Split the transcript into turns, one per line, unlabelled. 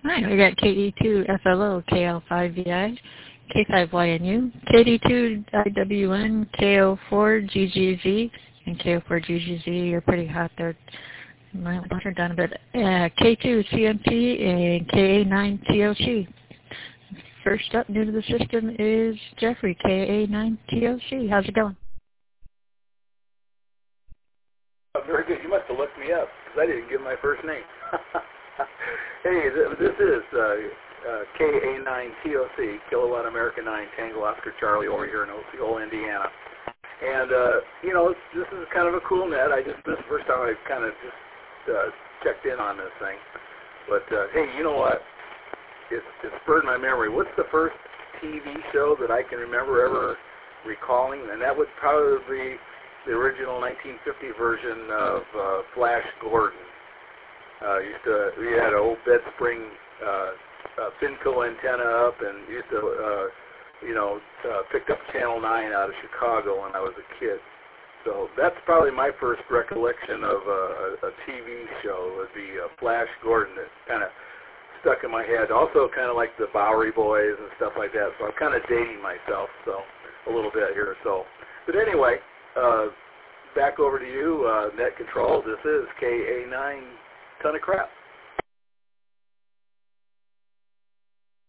Hi, we got KE2FLO, KL5VI, K5YNU, KD2IWN, KO4GGZ, and KO4GGZ. You're pretty hot there. Might want to turn down a bit. K2CMT and KA9TOC. First up, new to the system, is Jeffrey, KA9TOC. How's it going?
Very good. You must have looked me up because I didn't give my first name. Hey, this is KA9TOC, Kilowatt America 9, Tango Oscar Charlie, over here in Osceola, Indiana. And, this is kind of a cool net. This is the first time I've kind of just checked in on this thing. But, hey, you know what? It spurred my memory. What's the first TV show that I can remember ever recalling? And that would probably be the original 1950 version of Flash Gordon. We had an old bed spring Finco antenna up, and used to, picked up Channel 9 out of Chicago when I was a kid. So that's probably my first recollection of a TV show would be Flash Gordon. It kind of stuck in my head. Also kind of like the Bowery Boys and stuff like that. So I'm kind of dating myself a little bit here. But anyway, back over to you, Net Control. This is KA9 Ton of Crap.